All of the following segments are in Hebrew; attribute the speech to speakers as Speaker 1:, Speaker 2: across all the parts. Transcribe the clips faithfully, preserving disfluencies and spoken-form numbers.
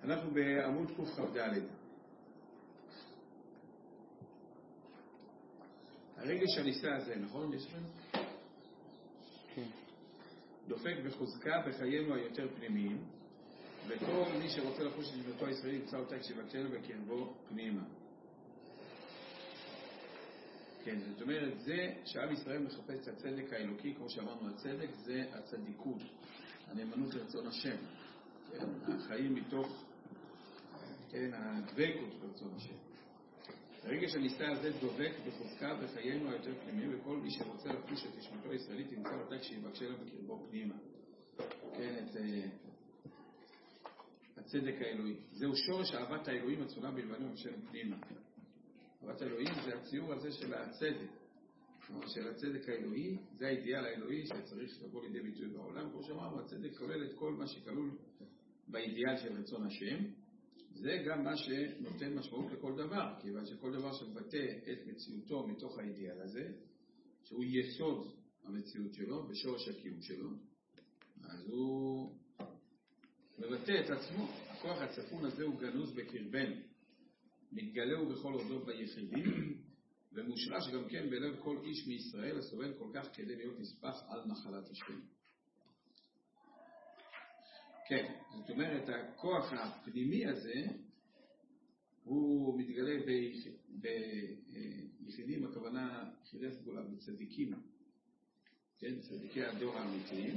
Speaker 1: אנחנו בעמוד קכ"ד. הרגש הניסה הזה, נכון? יש לכם?
Speaker 2: כן.
Speaker 1: דופק בחוזקה בחיינו היותר פנימיים, וכל מי שרוצה לחוש את נשמתו הישראלית ימצא אותה כשבקשנו בקרבו פנימה. כן, זאת אומרת, זה שעם ישראל מחפש את הצדק האלוקי, כמו שאמרנו, הצדק זה הצדיקות, הנאמנות לרצון השם, כן, החיים מתוך, כן, הדבקות לרצון השם. הרגש הניסה הזה דובק בחוזקה בחיינו היותר פנימיים, וכל מי שרוצה לחוש את נשמתו הישראלית ימצא אותה כשיבקשנו בקרבו פנימה. כן, את הצדק האלוהי. זהו שורש אהבת האלוהים הצורה בלבנו ובשלם פנימה. אהבת האלוהים זה הציור הזה של הצדק, של הצדק האלוהי, זה האידיאל האלוהי שצריך לבוא לידי ביטוי בעולם. כמו שאמרנו, הצדק כולל את כל מה שכלול באידיאל של רצון השם, זה גם מה שנותן משמעות לכל דבר, כיוון שכל דבר שמבטא את מציאותו מתוך האידיאל הזה, שהוא יסוד המציאות שלו ושורש הקיום שלו, אז הוא מבטא את עצמו. הכוח הצפון הזה הוא גנוז בקרבנו, מתגלה הוא בכל אודות ביחידים, ומושרש גם כן בלב כל איש מישראל הסובל כל כך כדי להיות נספח על נחלת השם. כן, זאת אומרת, הכוח הפנימי הזה הוא מתגלה ביחידים, הכוונה יחידי סגולה בצדיקים, כן, צדיקי הדור האמיתיים,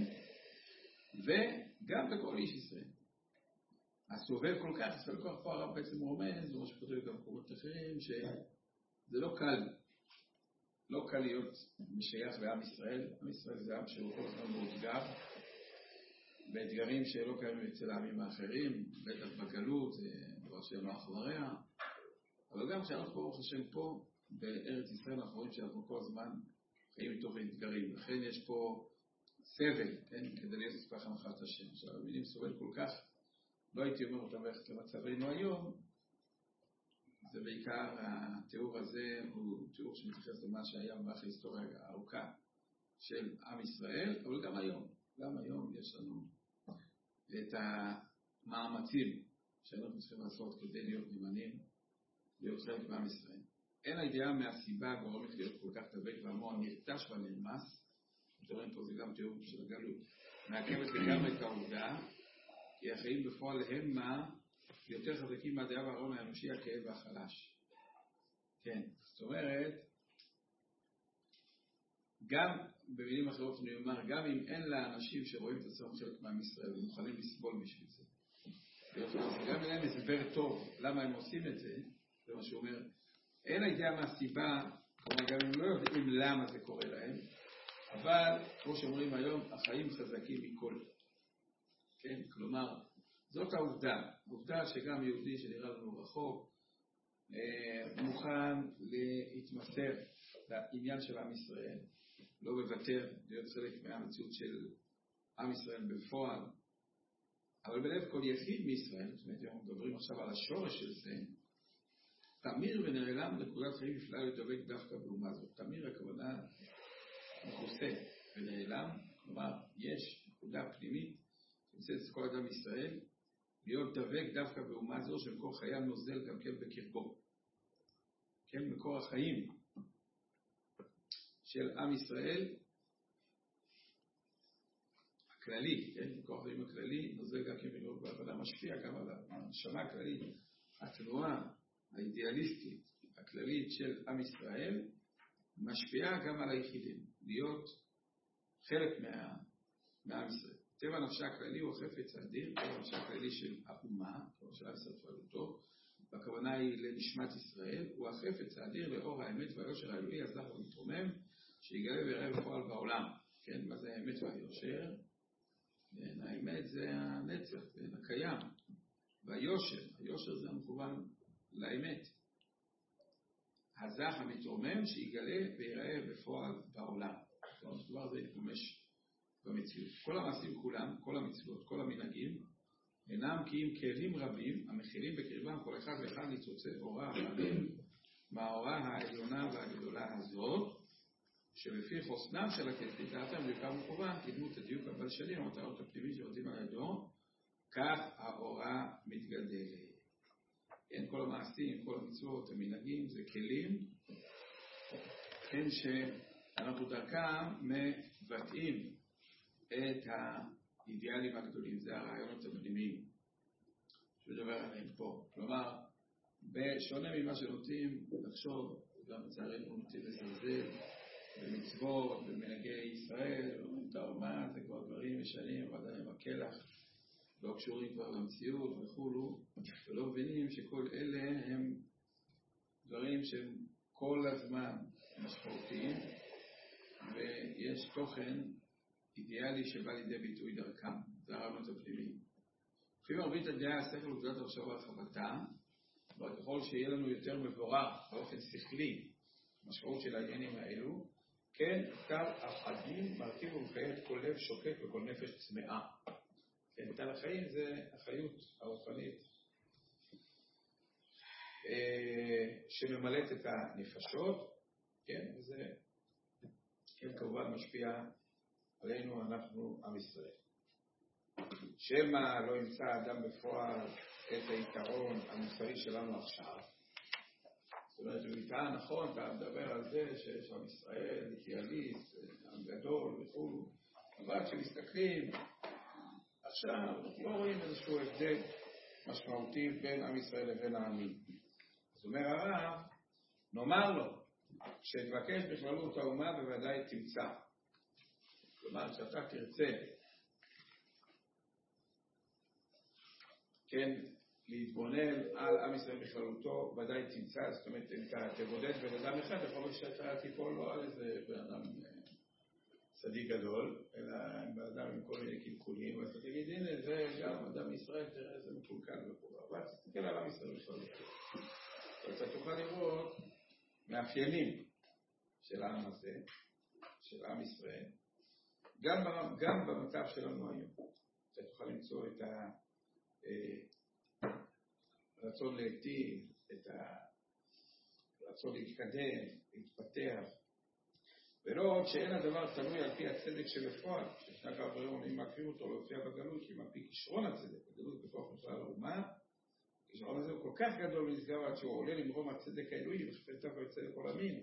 Speaker 1: וגם בכל איש ישראל. הסובל כל כך, הסובל כל כך פה הרב בעצם רומז, ומה שכותב גם במקומות אחרים, שזה לא קל, לא קל להיות משייך לעם ישראל. עם ישראל זה עם שהוא כל הזמן מאותגר, באתגרים שלא קיימים אצל העמים האחרים, בטח בגלות, זה דבר שאין לו אחריה, אבל גם כשאנחנו ברוך השם פה, בארץ ישראל אנחנו רואים שאנחנו כל הזמן חיים מתוך האתגרים, לכן יש פה סבל, כן, כדי להיות נספח על נחלת השם. עכשיו, המילים סובל כל כך, לא הייתי אומר אותם ללכת למצבנו היום, זה בעיקר, התיאור הזה הוא תיאור שמתייחס למה שהיה במהלך ההיסטוריה הארוכה של עם ישראל, אבל גם היום, גם היום יש לנו את המאמצים שאנחנו צריכים לעשות כדי להיות נאמנים, להיות חלק מעם ישראל. אין הידיעה מהסיבה גורמת להיות כל כך דבק והמון נרתש ונרמס, תראו פה זה גם תיאור של הגלות, מעכבת לגמרי את העובדה, כי החיים בפועל הם מה יותר חזקים מהדעה והרעיון האנושי, הכאב והחלש. כן, זאת אומרת, גם במילים אחרות נאמר, גם אם אין לאנשים שרואים את עצמם חלק מעם ישראל ומוכנים לסבול בשביל זה, גם אם אין הסבר טוב למה הם עושים את זה, זה מה שהוא אומר, אין הידיעה מהסיבה, כלומר גם אם לא יודעים למה זה קורה להם, אבל כמו שאומרים היום, החיים חזקים מכל. כן, כלומר, זאת העובדה, העובדה שגם יהודי שנראה לנו רחוק, מוכן להתמסר לעניין של עם ישראל, לא מוותר להיות חלק מהמציאות של עם ישראל בפועל, אבל בלב כל יחיד מישראל, זאת אומרת, אנחנו מדברים עכשיו על השורש של זה, תמיר ונעלם נקודת חיים נפלאה לדבק דווקא באומה זאת. תמיר הכוונה מכוסה ונעלם, כלומר, יש נקודה פנימית, שנמצאת את כל אדם ישראל, להיות דבק דווקא באומה זו שמקור חייו נוזל גם כן בקרבו. כן, מקור החיים של עם ישראל הכללי, כן, מקור החיים הכללי נוזל גם כן בקרבו, והעבודה משפיע גם על הנשמה הכללית, התנועה האידיאליסטית הכללית של עם ישראל, משפיעה גם על היחידים, להיות חלק מה, מהעם ישראל. טבע נפשה הכללי הוא החפץ האדיר, טבע נפשה הכללי של האומה, כמו של עם ישראל פעלותו, והכוונה היא לנשמת ישראל, הוא החפץ האדיר לאור האמת והיושר האלוהי הזך ומתרומם, שיגלה ויראה בפועל בעולם. כן, מה זה האמת והיושר? האמת זה הנצח, זה הקיים, והיושר, היושר זה המכוון לאמת. הזך המתרומם שיגלה ויראה בפועל בעולם. זאת אומרת, הדבר הזה יתממש במציאות. כל המעשים כולם, כל המצוות, כל המנהגים, אינם כי אם כלים רבים, המכילים בקרבם כל אחד ואחד ניצוצי אורה אחרים, מהאורה העליונה והגדולה הזאת, שלפי חוסנם של הכלים, דעתם בעיקר מכוון, קדמות הדיוק הבלשני, המטרות הפנימית שעובדים על ידו, כך האורה מתגדלת. כן, כל המעשים, כל המצוות, המנהגים, זה כלים, כן, שאנחנו דרכם מבטאים את האידיאלים הגדולים, זה הרעיונות הפנימיים, שדבר עליהם פה. כלומר, בשונה ממה שנוטים לחשוב, גם לצערנו נוטים לזלזל, במצוות, במנהגי ישראל, אומרים, טוב, מה, זה כבר דברים ישנים, ועדיין מקלח, לא קשורים כבר למציאות וכולו, ולא מבינים שכל אלה הם דברים שהם כל הזמן משמעותיים, ויש תוכן אידיאלי שבא לידי ביטוי דרכם, זה הרעיונות הפנימיים. לפי מרבית הדעה, השכל וגדולת המחשבה והרחבתה, אבל ככל שיהיה לנו יותר מבורך באופן שכלי, המשמעות של העניינים האלו, כן, תל החיים מרכיב ומחיה את כל לב שוקק וכל נפש צמאה. כן, תל החיים זה החיות הרוחנית שממלאת את הנפשות, כן, וזה כן, כמובן משפיע עלינו, אנחנו עם ישראל. שמה לא ימצא אדם בפועל את היתרון המוסרי שלנו עכשיו. זאת אומרת, הוא יטען, נכון, אתה מדבר על זה שיש עם ישראל, אידיאליסט, עם גדול וכו', אבל כשמסתכלים עכשיו, לא רואים איזשהו הבדל משמעותי בין עם ישראל לבין העמים. זאת אומרת, הרב, נאמר לו, שתבקש בכללות האומה בוודאי תמצא. כלומר, כשאתה תרצה, כן, להתבונן על עם ישראל בכללותו, ודאי תמצא, זאת אומרת, אם אתה תבודד בן אדם אחד, יכול להיות שאתה תיפול לא על איזה בן אדם צדיק גדול, אלא בן אדם עם כל מיני קלקולים, ואתה תגיד, הנה, זה גם אדם מישראל, תראה איזה מקולקל וכו', אבל תסתכל על עם ישראל בכללותו. ואתה תוכל לראות מאפיינים של העם הזה, של עם ישראל, גם, גם במצב שלנו היום. אתה תוכל למצוא את הרצון להיטיב, את הרצון להתקדם, להתפתח, ולא עוד שאין הדבר תלוי על פי הצדק שבפועל, ששנה כבר ברור, אם מעקרים אותו להופיע בגלות, כי על פי כישרון הצדק, הגלות בכוח בכלל האומה, הכישרון הזה הוא כל כך גדול ונשגב עד שהוא עולה למרום הצדק האלוהי, וחפצה בצדק עולמי.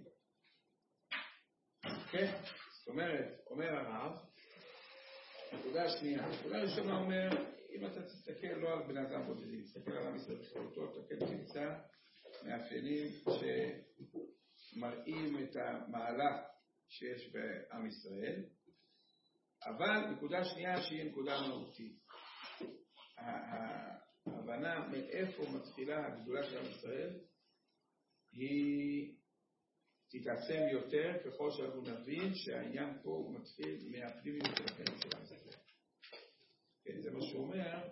Speaker 1: כן, זאת אומרת, אומר הרב, נקודה השנייה, נקודה ראשונה אומר, אם אתה תסתכל לא על בני אדם בודדים, תסתכל על עם ישראל בכללותו, אתה כן תמצא מאפיינים שמראים את המעלה שיש בעם ישראל, אבל נקודה שנייה שהיא נקודה מהותית. ההבנה מאיפה מתחילה הגדולה של עם ישראל היא תתעצם יותר ככל שאנחנו נבין שהעניין פה הוא מתחיל מהפנימיות של החיים של עם ישראל. כן, זה מה שהוא אומר,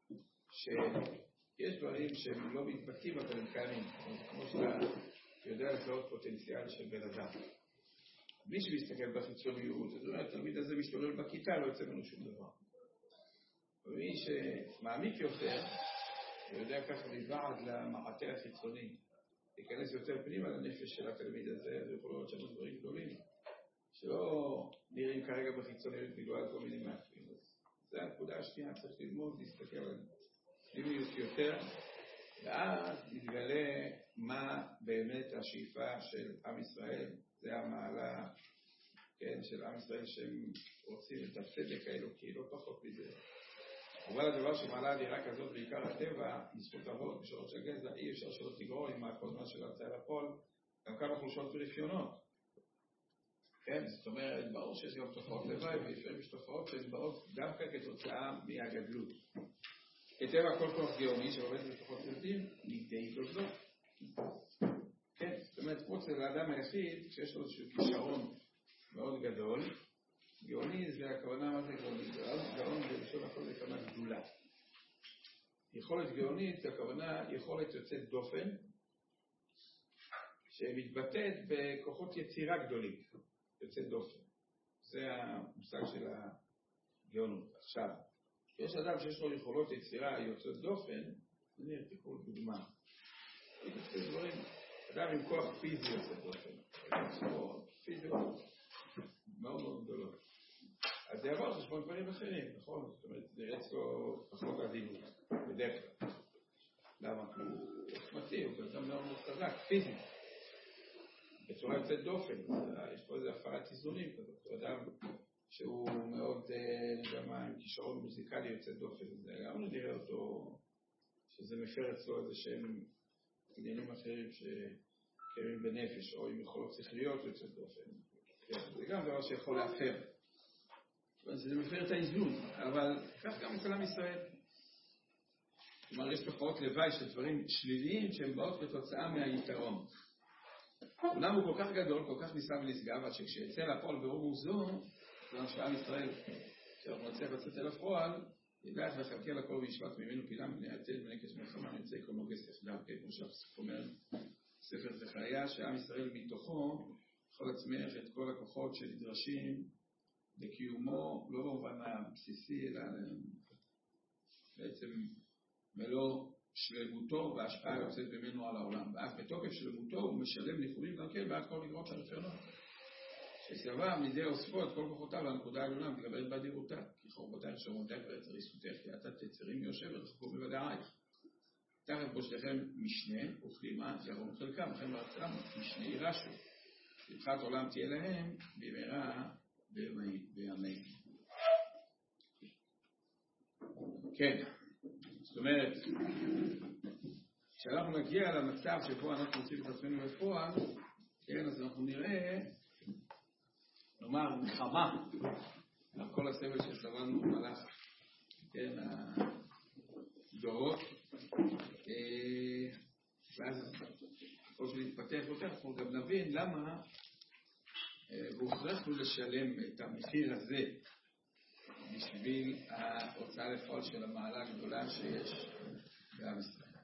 Speaker 1: שיש דברים שהם לא מתבטאים אבל הם קיימים, כמו שאתה יודע לזהות פוטנציאל של בן אדם. מי שמסתכל בחיצוניות, זאת אומרת, התלמיד הזה משתולל בכיתה, לא יוצא ממנו שום דבר. ומי שמעמיק יותר, הוא יודע ככה לבעד למעטה החיצוני, להיכנס יותר פנימה לנפש של התלמיד הזה, זה יכול להיות שם דברים גדולים, שלא נראים כרגע בחיצוניות בגלל כל מיני מאפיינים. זה הנקודה השנייה, צריך ללמוד, להסתכל על פנימיות יותר, ואז נתגלה מה באמת השאיפה של עם ישראל, זה המעלה, כן, של עם ישראל שהם רוצים את הצדק האלוקי, לא פחות מזה. אבל הדבר שמעלה אדירה כזאת בעיקר הטבע, מזכות אבות, בשעות של גזע, אי אפשר שלא תגרור עם הקודמה של הרצאה לפועל, גם כמה חולשות ורפיונות. כן, זאת אומרת, ברור שיש גם תופעות לוואי, ולפעמים יש תופעות שהן באות דווקא כתוצאה מהגדלות. כטבע כל כוח גאוני שעובד בתוכות ילדים, לידי תולדות. כן, זאת אומרת, כמו אצל האדם היחיד, כשיש לו איזשהו כישרון מאוד גדול, גאוני זה הכוונה, מה זה גאוני? גאון זה לשון הכל זה כוונה גדולה. יכולת גאונית זה הכוונה יכולת יוצאת דופן, שמתבטאת בכוחות יצירה גדולים, יוצאת דופן. זה המושג של הגאונות. עכשיו, יש אדם שיש לו יכולות יצירה יוצאת דופן, אני אתקול דוגמה. יש דברים, אדם עם כוח פיזי יוצאת דופן, פיזיות מאוד מאוד גדולות. אז זה יבוא חשבון דברים אחרים, נכון? זאת אומרת, זה ירץ לו פחות עדינות, בדרך כלל. למה? הוא עוצמתי, הוא בעצם מאוד מאוד חזק, פיזית. בצורה יוצאת דופן, יש פה איזו הפרת איזונים כזאת. הוא אדם שהוא מאוד, גם עם כישרון מוזיקלי יוצאת דופן. גם נראה אותו, שזה מפר אצלו איזה שהם עניינים אחרים שקיימים בנפש, או עם יכולות שכליות יוצאת דופן. זה גם דבר שיכול להפר. זה מפר את האיזון, אבל כך גם אצל עם ישראל. כלומר, יש תופעות לוואי של דברים שליליים שהם באות בתוצאה מהיתרון. אומנם הוא כל כך גדול, כל כך ניסה ונשגב, עד שכשיצא לפועל ברוב מוזון, כלומר שעם ישראל, כשאנחנו נצליח לצאת אל הפועל, ידעת וחלקי על הכל וישפט ממנו פילה מפני עתיד ונקש מלחמה נמצא כל נוגס יחדיו, כמו שהפסוק אומר, ספר זכריה, שעם ישראל מתוכו יכול להצמיח את כל הכוחות שנדרשים לקיומו, לא במובן הבסיסי, אלא בעצם מלוא שלמותו וההשפעה יוצאת ממנו על העולם. ואף בתוקף שלמותו הוא משלם ניחומים גם כן בעד כל מגרות של רפרנות. שסבב מידי אוספו את כל כוחותיו לנקודה העליונה מתגברת באדירותה. כי חורבותייך שרמותייך ואצר ריסותייך כי אתה תצרים מיושב ורחקו בוודאייך. תחת בושתכם משנה וכלימה ירום חלקם, לכם בארצם משנה ירשו. לבחת עולם תהיה להם במהרה בימי. כן. זאת אומרת, כשאנחנו נגיע למצב שבו אנחנו רוצים את עצמנו בפועל, כן, אז אנחנו נראה, נאמר, נחמה על כל הסבל שסבלנו במהלך, כן, הדורות, ואז כל שנתפתח יותר, אנחנו גם נבין למה הוכרחנו לשלם את המחיר הזה בשביל ההוצאה לפועל של המעלה הגדולה שיש בעם ישראל.